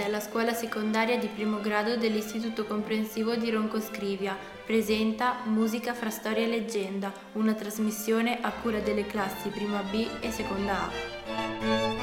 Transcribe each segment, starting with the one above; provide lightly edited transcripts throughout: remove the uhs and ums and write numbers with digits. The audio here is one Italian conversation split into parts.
alla scuola secondaria di primo grado dell'Istituto Comprensivo di Roncoscrivia presenta Musica fra storia e leggenda, una trasmissione a cura delle classi prima B e seconda A.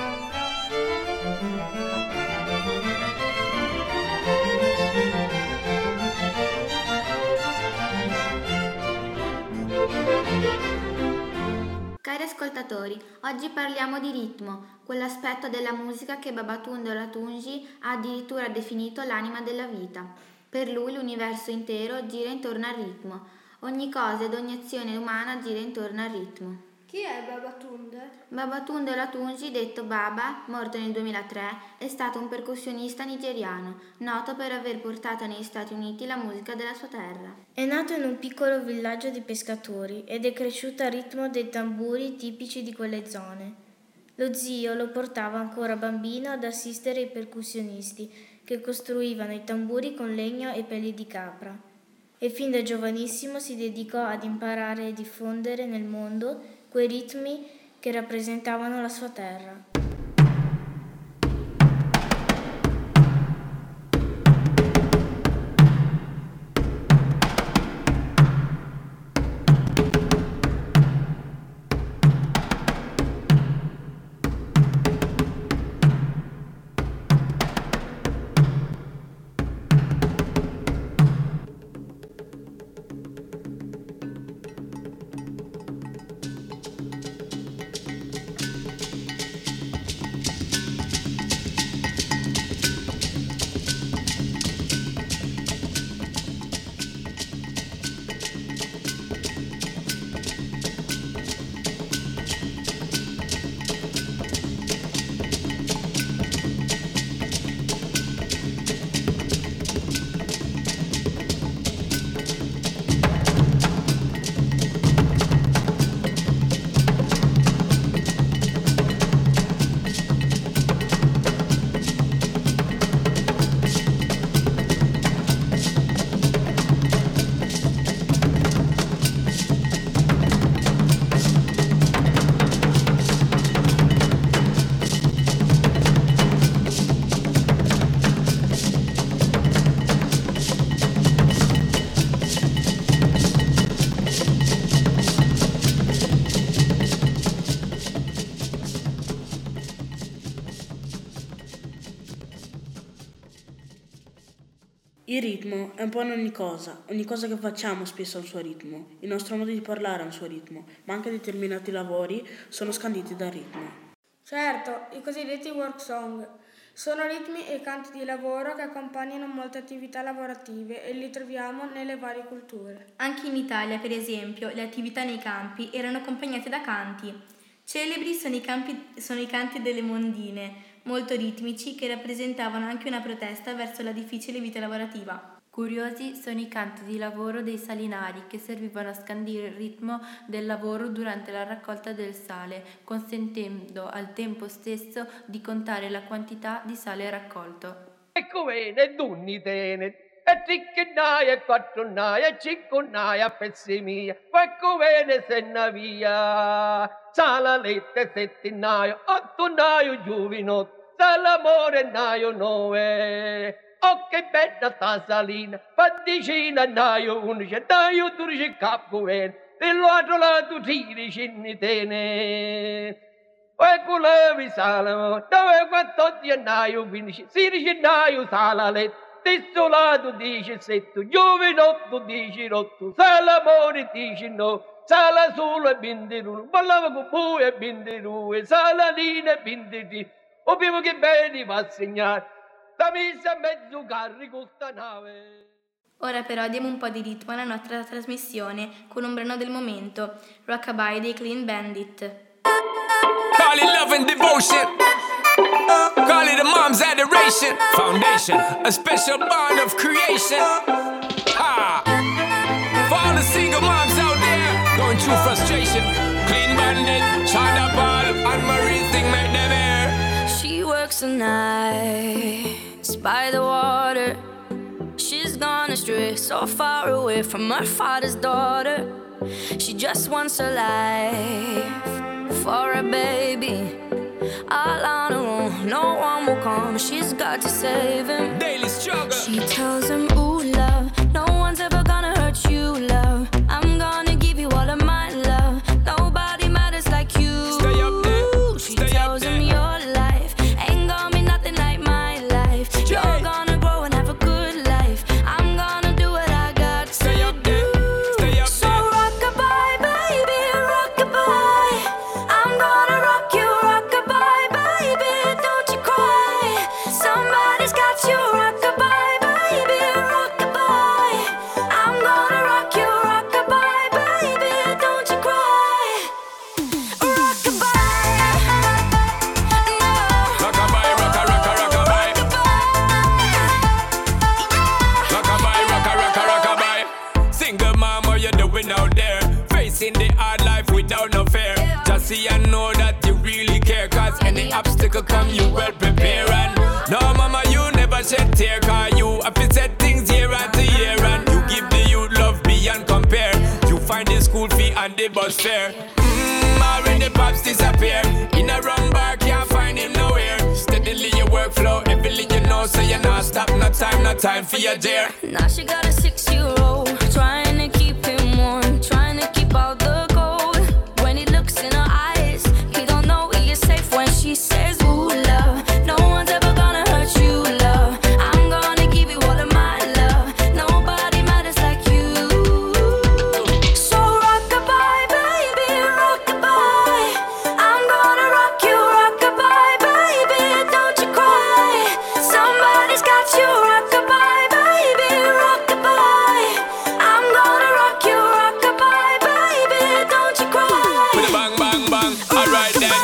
Cari ascoltatori, oggi parliamo di ritmo, quell'aspetto della musica che Babatunde Olatunji ha addirittura definito l'anima della vita. Per lui l'universo intero gira intorno al ritmo, ogni cosa ed ogni azione umana gira intorno al ritmo. Chi è Babatunde? Babatunde Olatunji, detto Baba, morto nel 2003, è stato un percussionista nigeriano, noto per aver portato negli Stati Uniti la musica della sua terra. È nato in un piccolo villaggio di pescatori ed è cresciuto al ritmo dei tamburi tipici di quelle zone. Lo zio lo portava ancora bambino ad assistere i percussionisti che costruivano i tamburi con legno e peli di capra. E fin da giovanissimo si dedicò ad imparare e diffondere nel mondo quei ritmi che rappresentavano la sua terra. Il ritmo è un po' in ogni cosa che facciamo spesso ha un suo ritmo, il nostro modo di parlare ha un suo ritmo, ma anche determinati lavori sono scanditi dal ritmo. Certo, i cosiddetti work song sono ritmi e canti di lavoro che accompagnano molte attività lavorative e li troviamo nelle varie culture. Anche in Italia, per esempio, le attività nei campi erano accompagnate da canti. Celebri sono i canti delle mondine, molto ritmici, che rappresentavano anche una protesta verso la difficile vita lavorativa. Curiosi sono i canti di lavoro dei salinari, che servivano a scandire il ritmo del lavoro durante la raccolta del sale, consentendo al tempo stesso di contare la quantità di sale raccolto. Ecco bene, dunni tene, e tricchenaia, e quattronaia, e cinconaia, pezzi mia, ecco bene, se na via. Salalette, settenaio, ottonaio, giuvinotto, salamore, naio, nove. Oh, che bella sta salina, paddicina, naio, unice, naio, durice, capo, bene, dell'altro lato, tirici, tene. Ecco levi, salamo, dove 14 gennaio, 15, 16 gennaio, salalette. Stesso lato 17, giovinotto 18, salamore 19, sala solo e 21, ballava con voi e 22, salalina e 23, o prima che bene va a segnare, la messa a mezzo carico sta nave. Ora però diamo un po' di ritmo alla nostra trasmissione con un brano del momento, Rockabye dei Clean Bandit. Call it love and devotion. Call it a mom's adoration. Foundation, a special bond of creation. Ah, for all the single moms out there going through frustration. Clean Bandit, China Ball, and Marie thing make them air. She works the nights by the water. She's gone astray, so far away from her father's daughter. She just wants a life for a baby, all on her own, no one will come. She's got to save him. Daily struggle. She tells him, ooh, love, no one's ever gonna hurt you, love. I'm gonna give you all of my love. Nobody matters like you. Stay up there. She Stay tells up him there. your life ain't gonna be nothing like my life. You're gonna grow and have a good life. I'm gonna do what I got to Stay up there. Stay up so there. rock-a-bye, baby, rock-a-bye. I'm gonna rock you, rock-a-bye, baby, don't you cry. Somebody's got you, rock-a-bye, baby, rock-a-bye. I'm gonna rock you, rock-a-bye, baby, don't you cry. Rock-a-bye, no. Rock-a-bye, rock-a-rock-a-rock-a-bye. Rock-a-bye, rock-a-rock-a-rock-a-bye. Single mom, what you doing out there? Facing the hard life without no fear. Just see and know that you really care. Cause any obstacle come, you well prepare. And no, mama, you never shed tear. Cause you have to set things year after year. And you give the youth love beyond compare. You find the school fee and the bus fare. Already pops disappear. In a wrong bar, can't find him nowhere. Steadily your workflow, everything you know, so you're not stop, no time for your dear. Now she got a 6-year-old, trying to keep him warm, trying to keep out the cold. When he looks in her eyes, he don't know he is safe when she says, ooh, love, no one's ever gonna hurt you, love. I'm gonna give you all of my love. Nobody matters like you. So rock-a-bye, baby, rock-a-bye. I'm gonna rock you, rock-a-bye, baby, don't you cry. Somebody's got you, rock-a-bye, baby, rock-a-bye. I'm gonna rock you, rock-a-bye, baby, don't you cry. With a bang, bang, bang, alright then.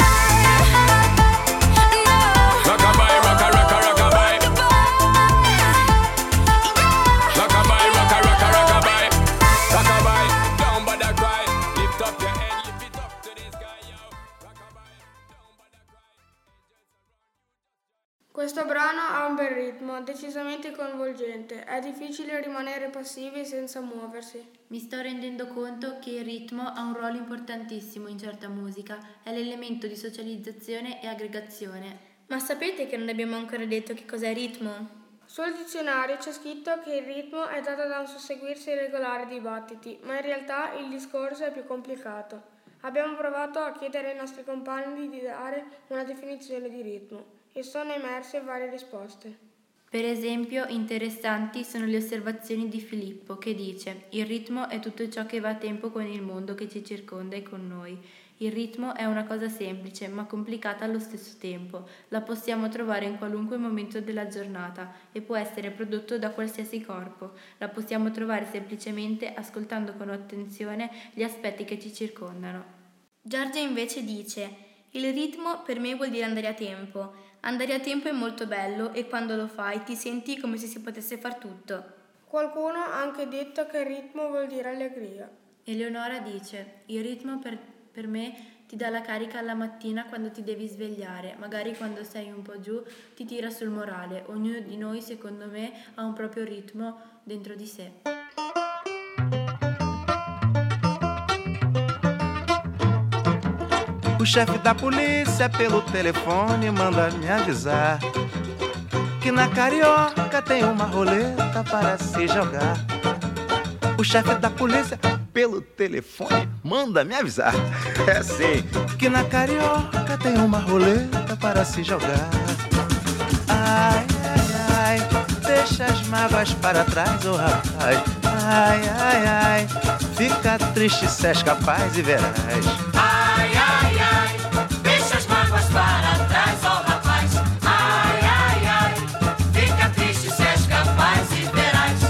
No. Rock-a-bye, rock-a-rock-a-rock-a-bye. Rock-a-bye, rock-a-rock-a-rock-a-bye. Rock-a-bye, don't bother cry. Lift up your head, lift it up to the sky, yo. Rock-a-bye, don't bother cry. Questo brano ha un bel ritmo, decisamente coinvolgente. È difficile rimanere passivi senza muoversi. Mi sto rendendo conto che il ritmo ha un ruolo importantissimo in certa musica, è l'elemento di socializzazione e aggregazione. Ma sapete che non abbiamo ancora detto che cos'è ritmo? Sul dizionario c'è scritto che il ritmo è dato da un susseguirsi regolare di battiti, ma in realtà il discorso è più complicato. Abbiamo provato a chiedere ai nostri compagni di dare una definizione di ritmo e sono emerse varie risposte. Per esempio, interessanti sono le osservazioni di Filippo, che dice: il ritmo è tutto ciò che va a tempo con il mondo che ci circonda e con noi. Il ritmo è una cosa semplice, ma complicata allo stesso tempo. La possiamo trovare in qualunque momento della giornata e può essere prodotto da qualsiasi corpo. La possiamo trovare semplicemente ascoltando con attenzione gli aspetti che ci circondano. Giorgia invece dice: il ritmo per me vuol dire andare a tempo. Andare a tempo è molto bello e quando lo fai ti senti come se si potesse far tutto. Qualcuno ha anche detto che il ritmo vuol dire allegria. Eleonora dice: il ritmo per me ti dà la carica alla mattina quando ti devi svegliare, magari quando sei un po' giù ti tira sul morale. Ognuno di noi, secondo me, ha un proprio ritmo dentro di sé. O chefe da polícia pelo telefone manda me avisar que na Carioca tem uma roleta para se jogar. O chefe da polícia pelo telefone manda me avisar, é sim, que na Carioca tem uma roleta para se jogar. Ai, ai, ai, deixa as mágoas para trás, oh rapaz. Ai, ai, ai, fica triste se és capaz e verás. Ai, ai, ai, deixa as mágoas para trás, ó rapaz. Ai, ai, ai, fica triste se és capaz e verás.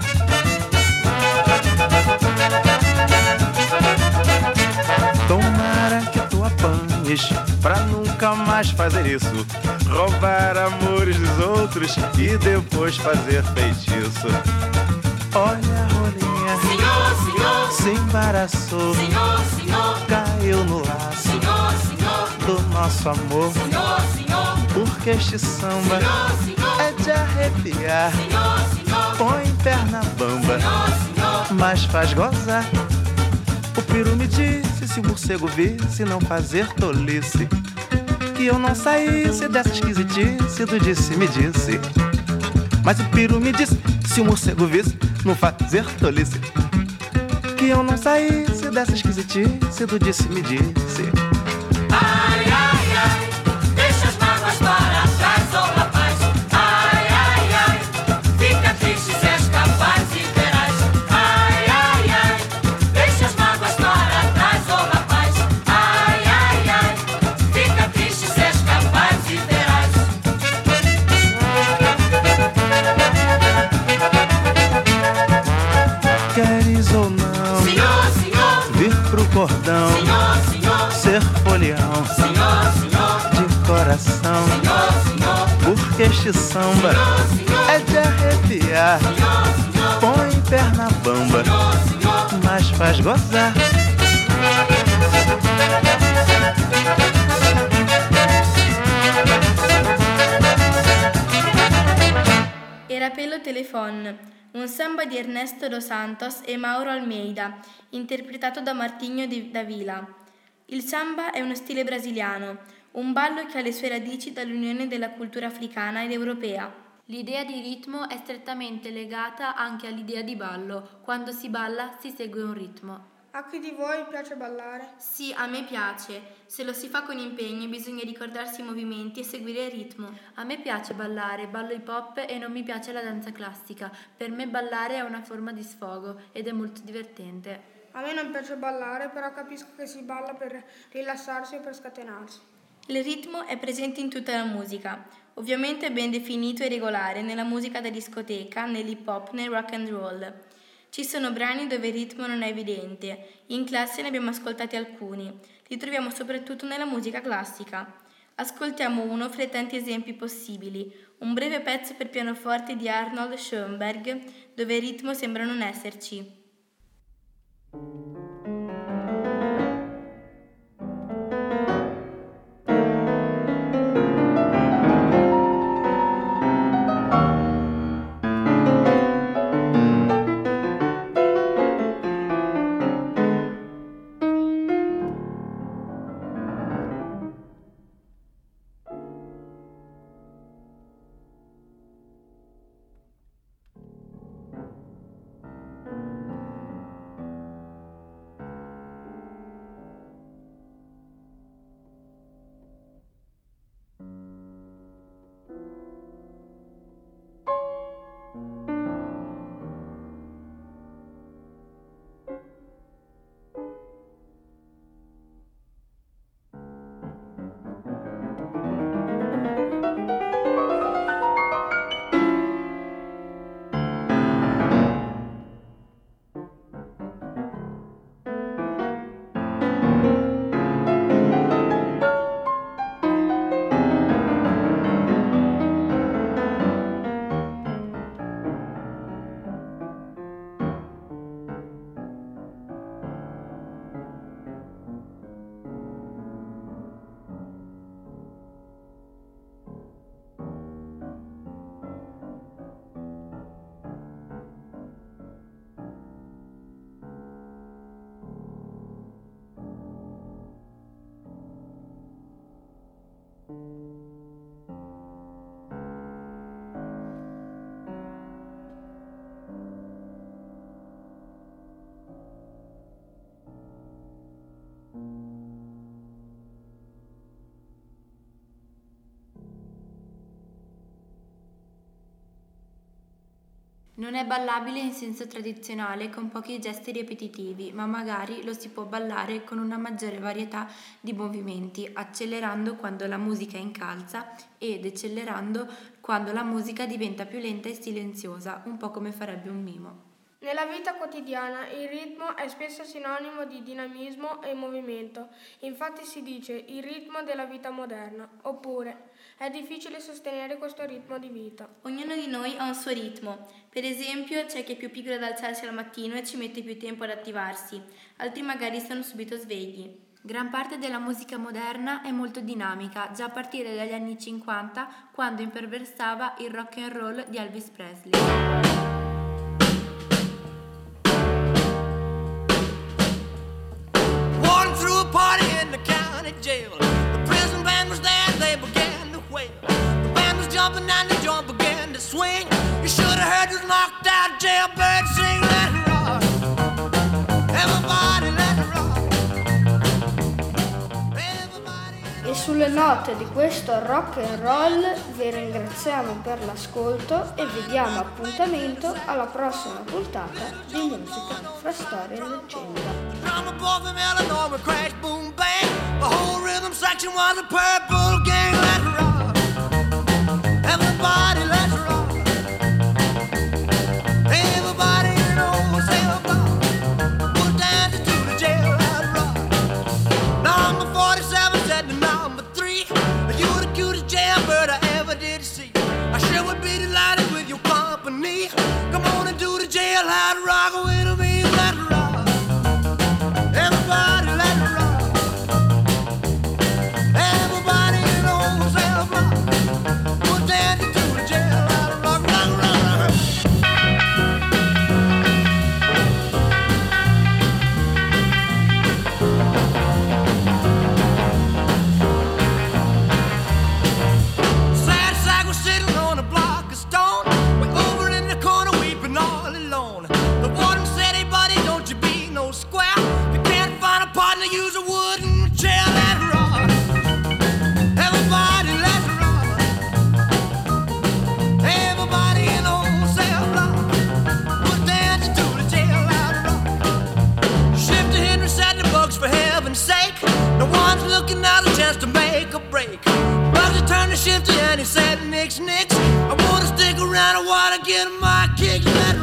Tomara que tu apanhes pra nunca mais fazer isso. Roubar amores dos outros e depois fazer feitiço. Olha a rolinha, Senhor, senhor, se embaraçou, senhor, senhor, caiu no laço senhor, senhor, do nosso amor. senhor, senhor, Porque este samba senhor, senhor, é de arrepiar. senhor, senhor, Põe perna bamba, senhor, mas faz gozar. O peru me disse, se o morcego visse, não fazer tolice, que que eu não saísse dessa esquisitice do disse-me disse. Mas o peru me disse, se o morcego visse, não fazer tolice, que eu não saísse dessa esquisitice do disse-me disse. Ai, ai, ai, deixa as mágoas para trás, oh rapaz. Ai, ai, ai, fica triste se és capaz e verás. Ai, ai, ai, deixa as mágoas para trás, oh rapaz. Ai, ai, ai, fica triste se és capaz e verás. Queres ou não, Senhor, senhor, vir pro cordão, senhor, senhor, ser folião senhor, senhor, de coração, senhor, senhor, porque este samba senhor, é de arrepiar. senhor, senhor, Põe perna bamba, senhor, mas faz gozar. Era Pelo Telefon, un samba di Ernesto Dos Santos e Mauro Almeida, interpretato da Martinho da Vila. Il samba è uno stile brasiliano, un ballo che ha le sue radici dall'unione della cultura africana ed europea. L'idea di ritmo è strettamente legata anche all'idea di ballo. Quando si balla si segue un ritmo. A chi di voi piace ballare? Sì, a me piace. Se lo si fa con impegno bisogna ricordarsi i movimenti e seguire il ritmo. A me piace ballare, ballo hip hop e non mi piace la danza classica. Per me ballare è una forma di sfogo ed è molto divertente. A me non piace ballare, però capisco che si balla per rilassarsi o per scatenarsi. Il ritmo è presente in tutta la musica. Ovviamente è ben definito e regolare nella musica da discoteca, nell'hip hop, nel rock and roll. Ci sono brani dove il ritmo non è evidente. In classe ne abbiamo ascoltati alcuni. Li troviamo soprattutto nella musica classica. Ascoltiamo uno fra i tanti esempi possibili. Un breve pezzo per pianoforte di Arnold Schoenberg, dove il ritmo sembra non esserci. Non è ballabile in senso tradizionale con pochi gesti ripetitivi, ma magari lo si può ballare con una maggiore varietà di movimenti, accelerando quando la musica incalza e decelerando quando la musica diventa più lenta e silenziosa, un po' come farebbe un mimo. Nella vita quotidiana il ritmo è spesso sinonimo di dinamismo e movimento, infatti si dice il ritmo della vita moderna, oppure è difficile sostenere questo ritmo di vita. Ognuno di noi ha un suo ritmo. Per esempio c'è chi è più pigro ad alzarsi al mattino e ci mette più tempo ad attivarsi, altri magari stanno subito svegli. Gran parte della musica moderna è molto dinamica, già a partire dagli anni 50, quando imperversava il rock and roll di Elvis Presley. Walking through a party in the county jail. The prison band band was there, they began to wail. The band was jumping and the joint began to swing. You should have heard this knocked out jailbird sing. Let it rock, everybody let it rock. E sulle note di questo rock and roll vi ringraziamo per l'ascolto e vi diamo appuntamento alla prossima puntata di Musica fra Storia e Leggenda. Drummer boy from Illinois with crash boom bang. The whole rhythm section was a purple gang. Let's rock, everybody let's rock. Everybody knows everybody will dance to the jailhouse rock. Number 47 said to number 3, you're the cutest jailbird I ever did see. I sure would be delighted with your company. Come on and do the jailhouse rock with me. Let's rock, everybody let's rock. Everybody knows everybody will dance to the jailhouse rock. Rock, rock, rock. Sad sack was sitting on a block of stone, way over in the corner weeping all alone. The warden said, hey buddy, don't you be no square. If you can't find a partner, use a wooden chair. Let's rock, everybody let's rock. Everybody knows everybody will dance to the jailhouse rock. Shifter Henry said the books for heaven's sake. No one's looking out a chance to make a break. Bugsy turned to Shifter and he said, nix, nix. I wanna stick around, I wanna get my kicks.